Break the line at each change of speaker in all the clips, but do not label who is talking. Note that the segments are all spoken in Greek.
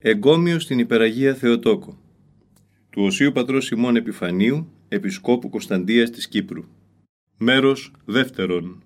Εγκόμιο στην Υπεραγία Θεοτόκο, του Οσίου Πατρός Σιμών Επιφανίου, Επισκόπου Κωνσταντίας της Κύπρου. Μέρος δεύτερον.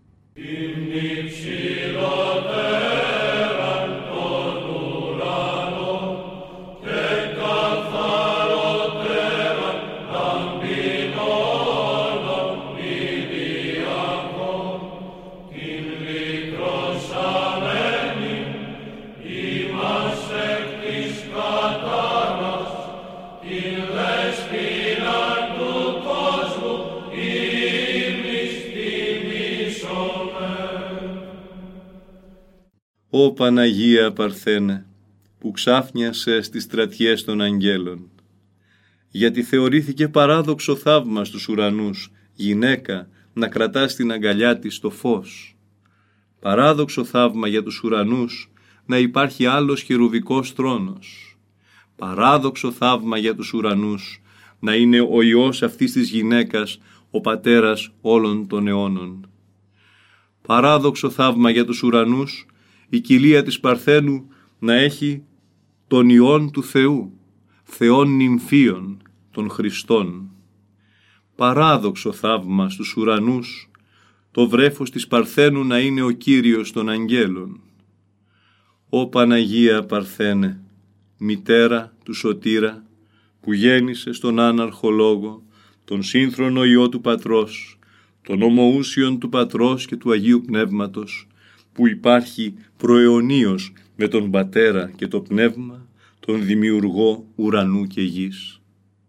Ω Παναγία Παρθένε, που ξάφνιασε στις στρατιές των αγγέλων, γιατί θεωρήθηκε παράδοξο θαύμα στους ουρανούς γυναίκα να κρατά στην αγκαλιά της το φως. Παράδοξο θαύμα για τους ουρανούς να υπάρχει άλλος χερουβικός θρόνος. Παράδοξο θαύμα για τους ουρανούς να είναι ο Υιός αυτής της γυναίκας, ο Πατέρας όλων των αιώνων. Παράδοξο θαύμα για τους ουρανούς η κοιλία της Παρθένου να έχει τον Υιόν του Θεού, Θεών νυμφίων, των Χριστών. Παράδοξο θαύμα στους ουρανούς το βρέφος της Παρθένου να είναι ο Κύριος των αγγέλων. Ω Παναγία Παρθένε, μητέρα του Σωτήρα, που γέννησε στον άναρχο λόγο τον σύνθρονο Υιό του Πατρός, τον ομοούσιον του Πατρός και του Αγίου Πνεύματος, που υπάρχει προαιωνίως με τον Πατέρα και το Πνεύμα, τον Δημιουργό ουρανού και γης.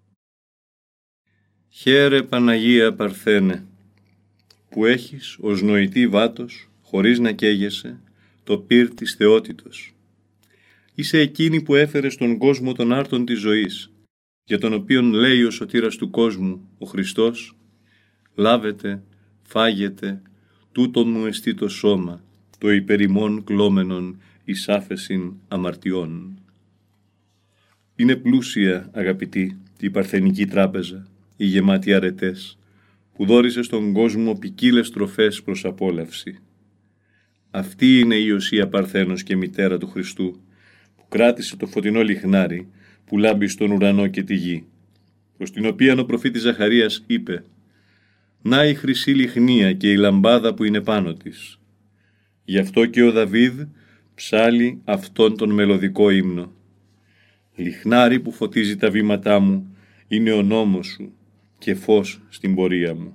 Χαίρε Παναγία Παρθένε, που έχεις ως νοητή βάτος, χωρίς να καίγεσαι, το πυρ της θεότητος. Είσαι εκείνη που έφερε στον κόσμο των άρτων της ζωής, για τον οποίον λέει ο σωτήρας του κόσμου, ο Χριστός, «Λάβετε, φάγετε, τούτον μου εστί το σώμα, το υπερημών κλώμενον εις άφεσιν αμαρτιών». Είναι πλούσια, αγαπητοί, η παρθενική τράπεζα, η γεμάτη αρετές, που δώρισε στον κόσμο ποικίλες τροφές προς απόλαυση. Αυτή είναι η Οσία Παρθένος και μητέρα του Χριστού, που κράτησε το φωτεινό λιχνάρι που λάμπει στον ουρανό και τη γη, προς την οποία ο προφήτης Ζαχαρίας είπε «Να η χρυσή λιχνία και η λαμπάδα που είναι πάνω της». Γι' αυτό και ο Δαβίδ ψάλλει αυτόν τον μελωδικό ύμνο. «Λιχνάρι που φωτίζει τα βήματά μου είναι ο νόμος σου και φως στην πορεία μου».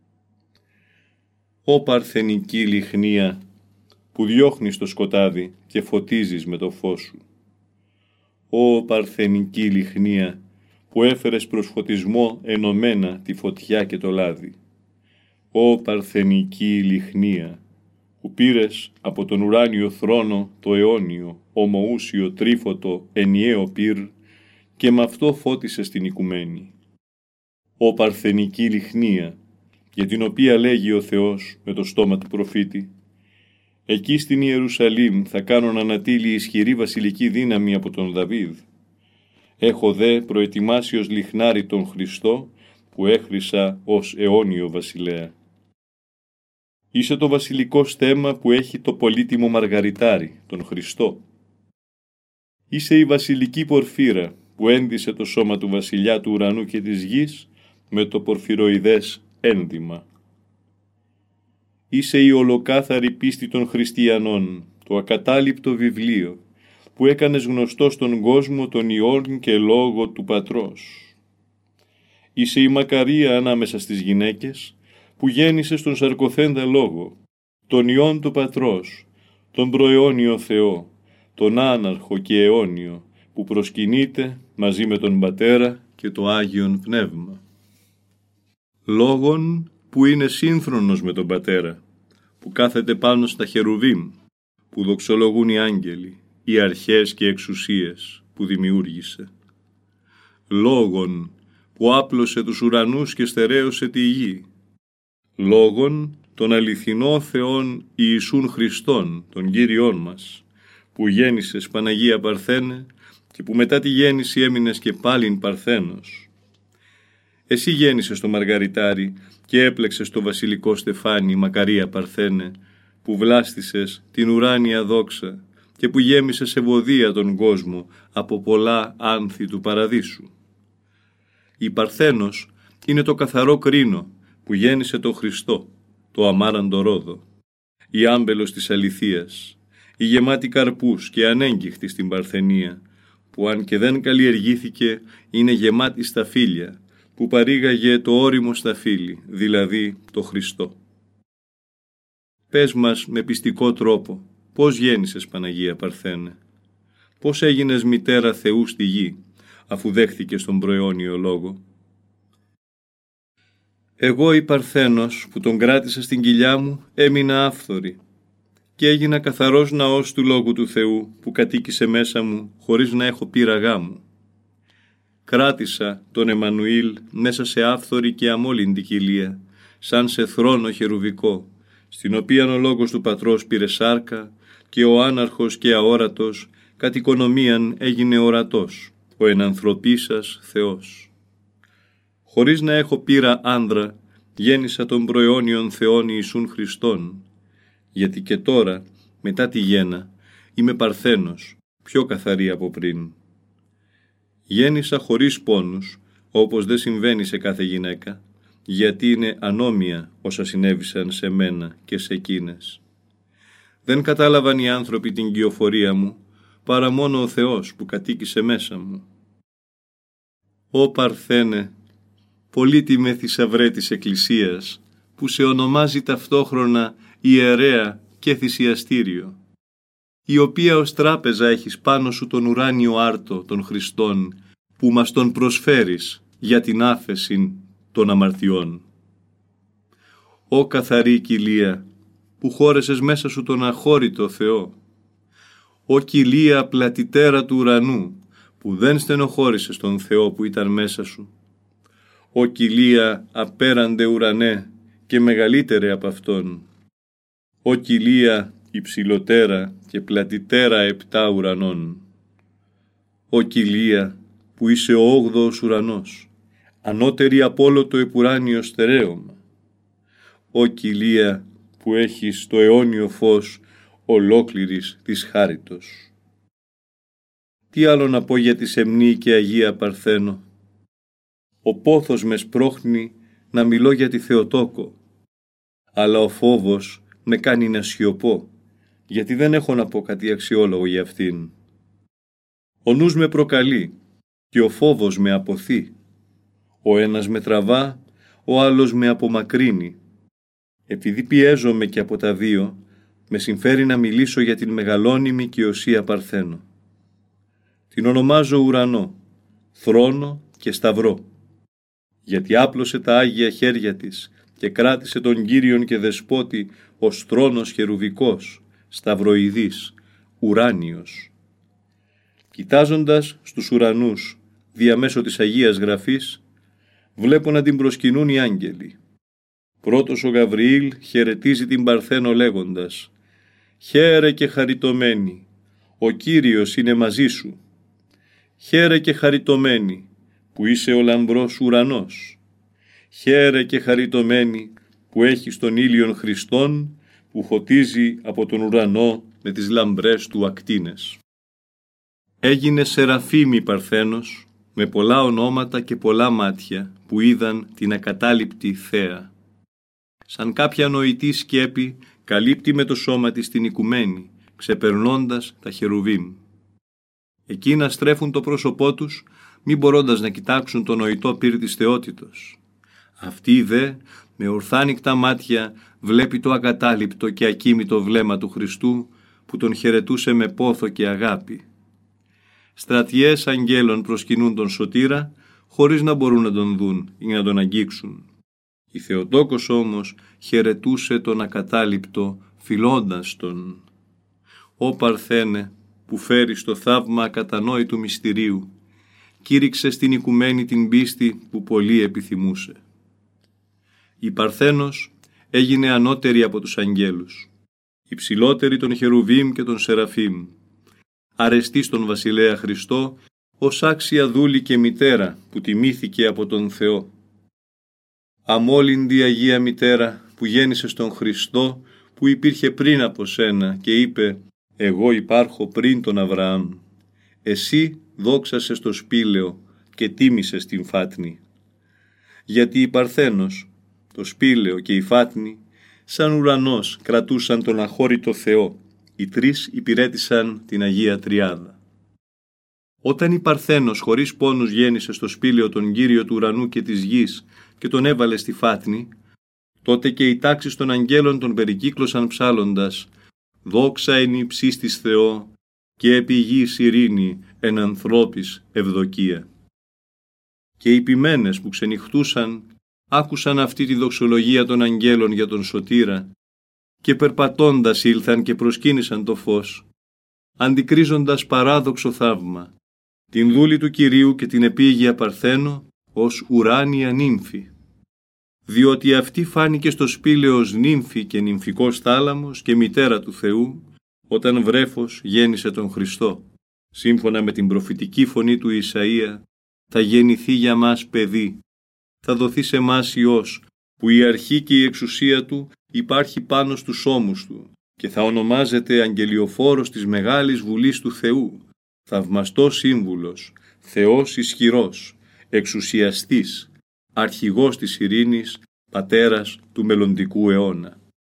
Ω παρθενική λιχνία που διώχνεις το σκοτάδι και φωτίζεις με το φως σου. Ω παρθενική λιχνία που έφερες προς φωτισμό ενωμένα τη φωτιά και το λάδι. Ω παρθενική λιχνία που πήρες από τον ουράνιο θρόνο το αιώνιο, ομοούσιο, τρίφωτο, ενιαίο πυρ και με αυτό φώτισες την οικουμένη. Ω παρθενική λιχνία, για την οποία λέγει ο Θεός με το στόμα του προφήτη, «Εκεί στην Ιερουσαλήμ θα κάνω να ανατείλει ισχυρή βασιλική δύναμη από τον Δαβίδ. Έχω δε προετοιμάσει ως λιχνάρι τον Χριστό που έχρισα ως αιώνιο βασιλέα». Είσαι το βασιλικό στέμμα που έχει το πολύτιμο μαργαριτάρι, τον Χριστό. Είσαι η βασιλική πορφύρα που έντυσε το σώμα του βασιλιά του ουρανού και της γης με το πορφυροειδές ένδυμα. Είσαι η ολοκάθαρη πίστη των χριστιανών, το ακατάληπτο βιβλίο που έκανες γνωστό στον κόσμο τον Υιόν και Λόγο του Πατρός. Είσαι η μακαρία ανάμεσα στις γυναίκες που γέννησε στον σαρκοθέντα Λόγο, τον Υιόν του Πατρός, τον προαιώνιο Θεό, τον άναρχο και αιώνιο, που προσκυνείται μαζί με τον Πατέρα και το Άγιον Πνεύμα. Λόγον που είναι σύνθρονος με τον Πατέρα, που κάθεται πάνω στα χερουβίμ, που δοξολογούν οι άγγελοι, οι αρχές και εξουσίες που δημιούργησε. Λόγον που άπλωσε τους ουρανούς και στερέωσε τη γη. Λόγον τον αληθινό Θεόν Ιησούν Χριστόν, τον Κύριόν μας, που γέννησες Παναγία Παρθένε και που μετά τη γέννηση έμεινες και πάλιν Παρθένος. Εσύ γέννησες το μαργαριτάρι και έπλεξες το βασιλικό στεφάνι, Μακαρία Παρθένε, που βλάστησες την ουράνια δόξα και που γέμισε σε βωδία τον κόσμο από πολλά άνθη του παραδείσου. Η Παρθένος είναι το καθαρό κρίνο που γέννησε τον Χριστό, το αμάραντο ρόδο, η άμπελος της αληθείας, η γεμάτη καρπούς και ανέγκυχτη στην Παρθενία, που αν και δεν καλλιεργήθηκε είναι γεμάτη σταφύλια, που παρήγαγε το ώριμο σταφύλι, δηλαδή το Χριστό. Πες μας με πιστικό τρόπο, πώς γέννησες Παναγία Παρθένε, πώς έγινες μητέρα Θεού στη γη, αφού δέχθηκες τον προαιώνιο λόγο. Εγώ η Παρθένος που τον κράτησα στην κοιλιά μου έμεινα άφθορη και έγινα καθαρός ναός του Λόγου του Θεού που κατοίκησε μέσα μου χωρίς να έχω πείρα γάμου. Κράτησα τον Εμμανουήλ μέσα σε άφθορη και αμόλυντη κοιλία, σαν σε θρόνο χερουβικό, στην οποία ο Λόγος του Πατρός πήρε σάρκα και ο άναρχος και αόρατος κατ' οικονομίαν έγινε ορατός, ο ενανθρωπίσας Θεός. Χωρίς να έχω πείρα άνδρα, γέννησα τον προαιώνιον Θεόν Ιησούν Χριστόν, γιατί και τώρα, μετά τη γέννα, είμαι Παρθένος, πιο καθαρή από πριν. Γέννησα χωρίς πόνους, όπως δεν συμβαίνει σε κάθε γυναίκα, γιατί είναι ανώμια όσα συνέβησαν σε μένα και σε εκείνες. Δεν κατάλαβαν οι άνθρωποι την κυοφορία μου, παρά μόνο ο Θεός που κατοίκησε μέσα μου. Ω Παρθένε, πολύτιμε θησαυρέ της Εκκλησίας, που σε ονομάζει ταυτόχρονα ιερέα και θυσιαστήριο, η οποία ως τράπεζα έχεις πάνω σου τον ουράνιο άρτο των Χριστών, που μας τον προσφέρεις για την άφεση των αμαρτιών. Ω καθαρή κοιλία, που χώρεσες μέσα σου τον αχώρητο Θεό, ω κοιλία πλατιτέρα του ουρανού, που δεν στενοχώρησες τον Θεό που ήταν μέσα σου, ω κοιλία απέραντε ουρανέ και μεγαλύτερε από Αυτόν, ω κοιλία υψηλοτέρα και πλατιτέρα επτά ουρανών, ω κοιλία που είσαι ο όγδοος ουρανός, ανώτερη από όλο το επουράνιο στερέωμα, ω κοιλία που έχεις το αιώνιο φως ολόκληρης της χάριτος. Τι άλλο να πω για τη σεμνή και Αγία Παρθένο. Ο πόθος με σπρώχνει να μιλώ για τη Θεοτόκο, αλλά ο φόβος με κάνει να σιωπώ, γιατί δεν έχω να πω κάτι αξιόλογο για αυτήν. Ο νους με προκαλεί και ο φόβος με αποθεί. Ο ένας με τραβά, ο άλλος με απομακρύνει. Επειδή πιέζομαι και από τα δύο, με συμφέρει να μιλήσω για την μεγαλώνυμη και οσία Παρθένο. Την ονομάζω ουρανό, θρόνο και σταυρό, γιατί άπλωσε τα άγια χέρια της και κράτησε τον Κύριον και Δεσπότη ως θρόνος χερουβικός, σταυροειδής, ουράνιος. Κοιτάζοντας στους ουρανούς διαμέσω της Αγίας Γραφής, βλέπω να την προσκυνούν οι άγγελοι. Πρώτος ο Γαβριήλ χαιρετίζει την Παρθένο λέγοντας «Χαίρε και χαριτωμένη, ο Κύριος είναι μαζί σου. Χαίρε και χαριτωμένη, που είσαι ο λαμπρός ουρανός. Χαίρε και χαριτωμένη, που έχεις τον ήλιον Χριστόν, που φωτίζει από τον ουρανό με τις λαμπρές του ακτίνες». Έγινε Σεραφείμ η Παρθένος, με πολλά ονόματα και πολλά μάτια, που είδαν την ακατάληπτη θέα. Σαν κάποια νοητή σκέπη, καλύπτει με το σώμα της την οικουμένη, ξεπερνώντας τα χερουβίμ. Εκείνα στρέφουν το πρόσωπό τους, μη μπορώντας να κοιτάξουν το νοητό πύρ της θεότητος. Αυτή δε, με ορθάνικτα μάτια, βλέπει το ακατάληπτο και ακίμητο βλέμμα του Χριστού, που τον χαιρετούσε με πόθο και αγάπη. Στρατιές αγγέλων προσκυνούν τον Σωτήρα, χωρίς να μπορούν να τον δουν ή να τον αγγίξουν. Η Θεοτόκος όμως χαιρετούσε τον ακατάληπτο, φιλώντας τον. Ω Παρθένε, που φέρεις το θαύμα ακατανόητου μυστηρίου, κήρυξε στην οικουμένη την πίστη που πολύ επιθυμούσε. Η Παρθένος έγινε ανώτερη από τους αγγέλους, υψηλότερη των Χερουβίμ και των Σεραφείμ, αρεστή στον Βασιλέα Χριστό, ως άξια δούλη και μητέρα που τιμήθηκε από τον Θεό. Αμόλυντη Αγία Μητέρα που γέννησε στον Χριστό, που υπήρχε πριν από σένα και είπε εγώ υπάρχω πριν τον Αβραάμ. Εσύ δόξασες το σπήλαιο και τίμησες την φάτνη. Γιατί η Παρθένος, το σπήλαιο και η φάτνη, σαν ουρανός κρατούσαν τον αχώρητο Θεό. Οι τρεις υπηρέτησαν την Αγία Τριάδα. Όταν η Παρθένος χωρίς πόνους γέννησε στο σπήλαιο τον Κύριο του ουρανού και της γης και τον έβαλε στη φάτνη, τότε και οι τάξεις των αγγέλων τον περικύκλωσαν ψάλλοντας «Δόξα εν υψίστης Θεό και επί γης ειρήνη εν ανθρώπης ευδοκία». Και οι ποιμένες που ξενυχτούσαν άκουσαν αυτή τη δοξολογία των αγγέλων για τον Σωτήρα και περπατώντας ήλθαν και προσκύνησαν το φως, αντικρίζοντας παράδοξο θαύμα, την δούλη του Κυρίου και την επίγεια Παρθένο ως ουράνια νύμφη. Διότι αυτή φάνηκε στο σπήλαιο ως νύμφη και νυμφικός θάλαμος και μητέρα του Θεού, όταν βρέφος γέννησε τον Χριστό. Σύμφωνα με την προφητική φωνή του Ισαΐα, θα γεννηθεί για μας παιδί, θα δοθεί σε μας Υιός, που η αρχή και η εξουσία του υπάρχει πάνω στους ώμους του και θα ονομάζεται αγγελιοφόρος της Μεγάλης Βουλής του Θεού, θαυμαστός σύμβουλος, Θεός ισχυρός, εξουσιαστής, αρχηγός της ειρήνης, πατέρας του μελλοντικού αιώνα.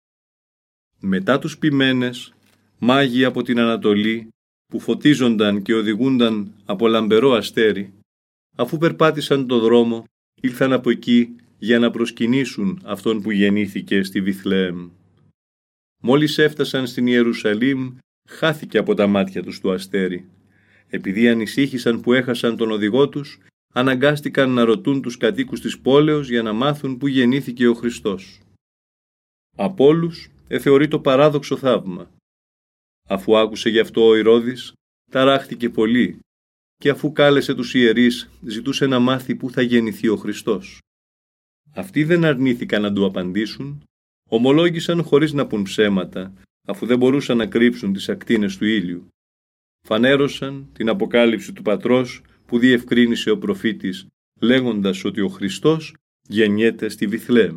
Μετά τους ποιμένες, μάγοι από την Ανατολή, που φωτίζονταν και οδηγούνταν από λαμπερό αστέρι, αφού περπάτησαν το δρόμο, ήλθαν από εκεί για να προσκυνήσουν αυτόν που γεννήθηκε στη Βιθλεέμ. Μόλις έφτασαν στην Ιερουσαλήμ, χάθηκε από τα μάτια τους το αστέρι. Επειδή ανησύχησαν που έχασαν τον οδηγό τους, αναγκάστηκαν να ρωτούν τους κατοίκους της πόλεως για να μάθουν που γεννήθηκε ο Χριστός. Από όλους θεωρεί το παράδοξο θαύμα. Αφού άκουσε γι' αυτό ο Ηρώδης, ταράχτηκε πολύ και αφού κάλεσε τους ιερείς, ζητούσε να μάθει πού θα γεννηθεί ο Χριστός. Αυτοί δεν αρνήθηκαν να του απαντήσουν, ομολόγησαν χωρίς να πουν ψέματα, αφού δεν μπορούσαν να κρύψουν τις ακτίνες του ήλιου. Φανέρωσαν την αποκάλυψη του Πατρός που διευκρίνησε ο προφήτης, λέγοντας ότι ο Χριστός γεννιέται στη Βιθλεέμ.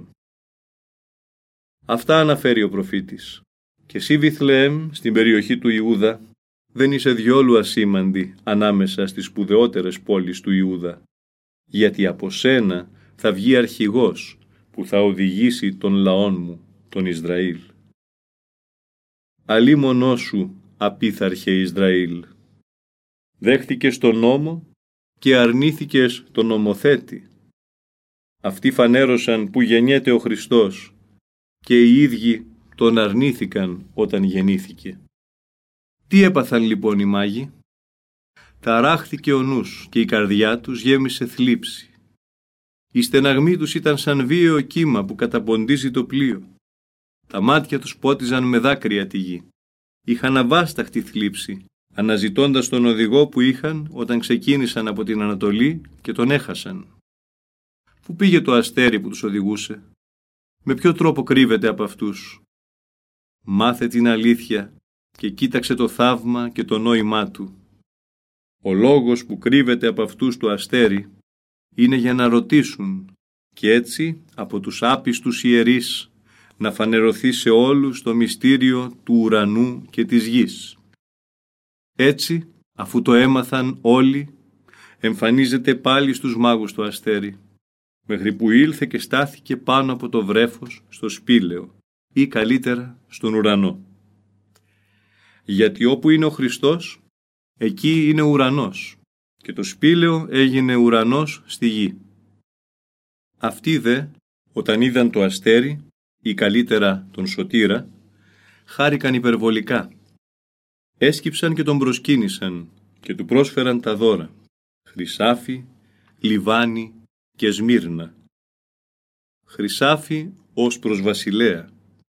Αυτά αναφέρει ο προφήτης. Και εσύ Βιθλεέμ, στην περιοχή του Ιούδα, δεν είσαι διόλου ασήμαντη ανάμεσα στις σπουδαιότερες πόλεις του Ιούδα, γιατί από σένα θα βγει αρχηγός που θα οδηγήσει τον λαόν μου, τον Ισραήλ. Αλίμονό σου, απίθαρχε Ισραήλ. Δέχτηκες τον νόμο και αρνήθηκες τον νομοθέτη. Αυτοί φανέρωσαν που γεννιέται ο Χριστός και οι ίδιοι τον αρνήθηκαν όταν γεννήθηκε. Τι έπαθαν λοιπόν οι μάγοι? Ταράχθηκε ο νους και η καρδιά τους γέμισε θλίψη. Οι στεναγμοί τους ήταν σαν βίαιο κύμα που καταποντίζει το πλοίο. Τα μάτια τους πότιζαν με δάκρυα τη γη. Είχαν αβάσταχτη θλίψη, αναζητώντας τον οδηγό που είχαν όταν ξεκίνησαν από την Ανατολή και τον έχασαν. Πού πήγε το αστέρι που τους οδηγούσε? Με ποιο τρόπο κρύβεται από αυτούς? Μάθε την αλήθεια και κοίταξε το θαύμα και το νόημά του. Ο λόγος που κρύβεται από αυτούς το αστέρι είναι για να ρωτήσουν και έτσι από τους άπιστους ιερείς να φανερωθεί σε όλους το μυστήριο του ουρανού και της γης. Έτσι, αφού το έμαθαν όλοι, εμφανίζεται πάλι στους μάγους το αστέρι, μέχρι που ήλθε και στάθηκε πάνω από το βρέφος στο σπήλαιο ή καλύτερα στον ουρανό. Γιατί όπου είναι ο Χριστός, εκεί είναι ουρανός και το σπήλαιο έγινε ουρανός στη γη. Αυτοί δε, όταν είδαν το αστέρι ή καλύτερα τον Σωτήρα, χάρηκαν υπερβολικά. Έσκυψαν και τον προσκύνησαν και του πρόσφεραν τα δώρα, χρυσάφι, λιβάνι και σμύρνα. Χρυσάφι ως προς βασιλέα,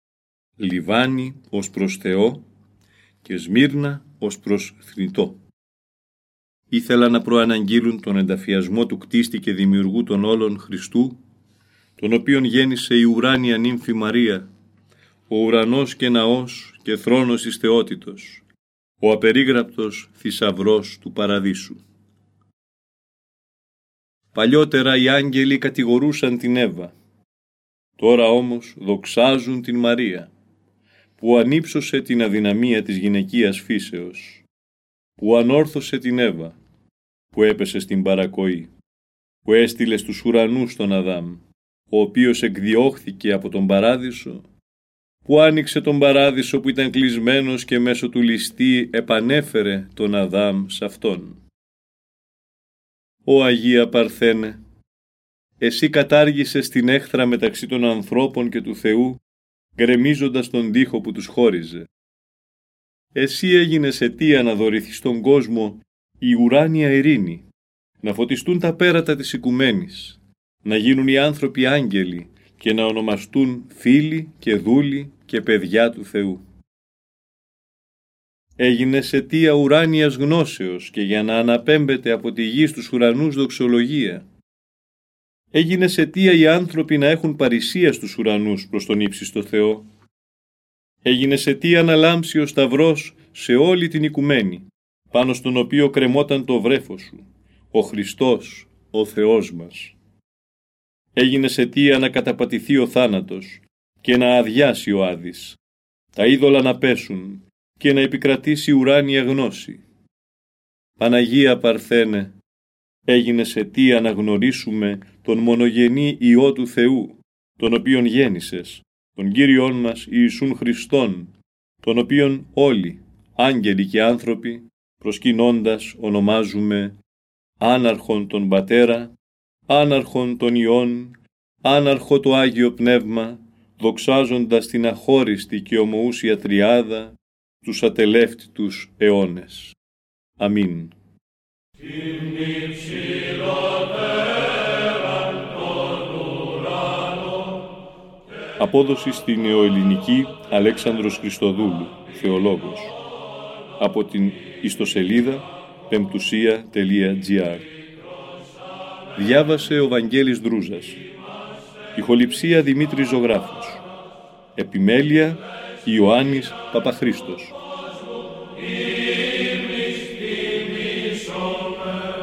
λιβάνι ως προς Θεό και σμύρνα ως προς θνητό. Ήθελαν να προαναγγείλουν τον ενταφιασμό του κτίστη και δημιουργού των όλων Χριστού, τον οποίον γέννησε η ουράνια νύμφη Μαρία, ο ουρανός και ναός και θρόνος της θεότητος, ο απερίγραπτος θησαυρός του παραδείσου. Παλιότερα οι άγγελοι κατηγορούσαν την Εύα, τώρα όμως δοξάζουν την Μαρία. που ανύψωσε την αδυναμία της γυναικείας φύσεως, που ανόρθωσε την Εύα, που έπεσε στην παρακοή, που έστειλε στους ουρανούς τον Αδάμ, ο οποίος εκδιώχθηκε από τον παράδεισο, που άνοιξε τον παράδεισο που ήταν κλεισμένος και μέσω του ληστή επανέφερε τον Αδάμ σ' αυτόν. Ω Αγία Παρθένε, εσύ κατάργησες την έχθρα μεταξύ των ανθρώπων και του Θεού, γκρεμίζοντας τον τοίχο που τους χώριζε. Εσύ έγινες αιτία να δωρηθείς στον κόσμο η ουράνια ειρήνη, να φωτιστούν τα πέρατα της οικουμένης, να γίνουν οι άνθρωποι άγγελοι και να ονομαστούν φίλοι και δούλοι και παιδιά του Θεού. Έγινες αιτία ουράνιας γνώσεως και για να αναπέμπεται από τη γη στους ουρανούς δοξολογία. Έγινες αιτία οι άνθρωποι να έχουν παρησία στους ουρανούς προς τον ύψιστο Θεό. Έγινες αιτία να λάμψει ο σταυρός σε όλη την οικουμένη, πάνω στον οποίο κρεμόταν το βρέφος σου, ο Χριστός, ο Θεός μας. Έγινες αιτία να καταπατηθεί ο θάνατος και να αδειάσει ο Άδης, τα είδωλα να πέσουν και να επικρατήσει ουράνια γνώση. Παναγία Παρθένε, έγινες αιτία να γνωρίσουμε τον μονογενή Υιό του Θεού, τον οποίον γέννησες, τον Κύριον μας Ιησούν Χριστόν, τον οποίον όλοι, άγγελοι και άνθρωποι, προσκυνώντας ονομάζουμε άναρχον τον Πατέρα, άναρχον τον Υιόν, άναρχο το Άγιο Πνεύμα, δοξάζοντας την αχώριστη και ομοούσια τριάδα, τους ατελεύτητους αιώνες. Αμήν. Απόδοση στην νεοελληνική Αλέξανδρος Χριστοδούλου, θεολόγος. Από την ιστοσελίδα πεμπτουσία.gr. Διάβασε ο Βαγγέλης Δρούζας. Ηχοληψία Δημήτρης Ζωγράφος. Επιμέλεια Ιωάννης Παπαχρήστος.